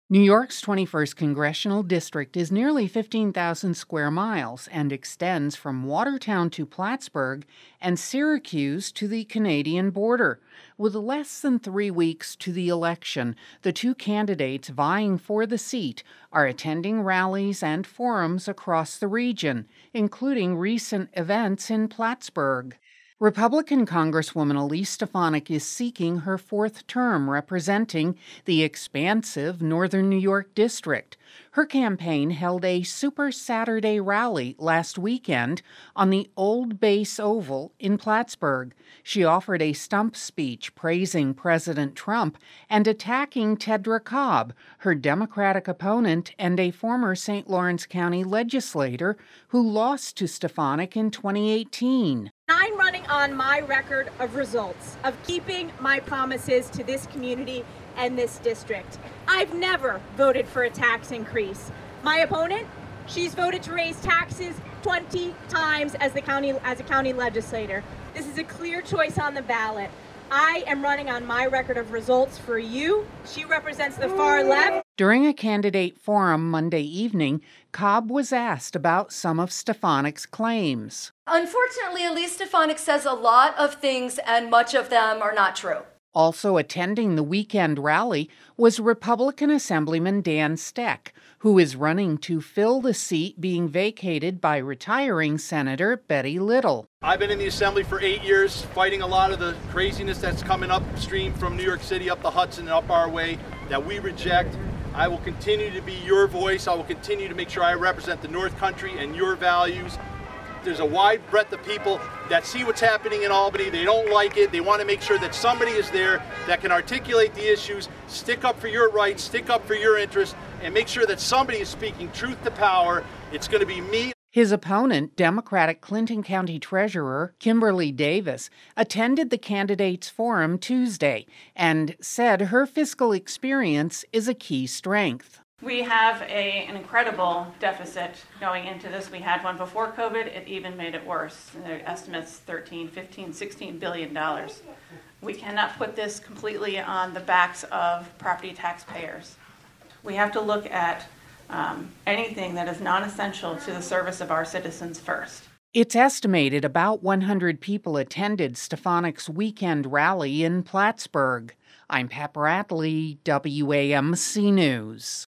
New York's 21st congressional district is nearly 15,000 square miles and extends from Watertown to Plattsburgh and Syracuse to the Canadian border. With less than 3 weeks to the election, the two candidates vying for the seat are attending rallies and forums across the region, including recent events in Plattsburgh. Republican Congresswoman Elise Stefanik is seeking her fourth term representing the expansive Northern New York district. Her campaign held a Super Saturday rally last weekend on the Old Base Oval in Plattsburgh. She offered a stump speech praising President Trump and attacking Tedra Cobb, her Democratic opponent and a former St. Lawrence County legislator who lost to Stefanik in 2018. I'm running on my record of results, of keeping my promises to this community and this district. I've never voted for a tax increase. My opponent, she's voted to raise taxes 20 times as a county legislator. This is a clear choice on the ballot. I am running on my record of results for you. She represents the far left. During a candidate forum Monday evening, Cobb was asked about some of Stefanik's claims. Unfortunately, Elise Stefanik says a lot of things, and much of them are not true. Also attending the weekend rally was Republican Assemblyman Dan Steck, who is running to fill the seat being vacated by retiring Senator Betty Little. I've been in the Assembly for 8 years, fighting a lot of the craziness that's coming upstream from New York City, up the Hudson and up our way, that we reject. I will continue to be your voice. I will continue to make sure I represent the North Country and your values. There's a wide breadth of people that see what's happening in Albany. They don't like it. They want to make sure that somebody is there that can articulate the issues, stick up for your rights, stick up for your interests, and make sure that somebody is speaking truth to power. It's going to be me. His opponent, Democratic Clinton County Treasurer Kimberly Davis, attended the candidates' forum Tuesday and said her fiscal experience is a key strength. We have an incredible deficit going into this. We had one before COVID. It even made it worse. The estimate's $13, $15, $16 billion. We cannot put this completely on the backs of property taxpayers. We have to look at anything that is non-essential to the service of our citizens first. It's estimated about 100 people attended Stefanik's weekend rally in Plattsburgh. I'm Pat Bradley, WAMC News.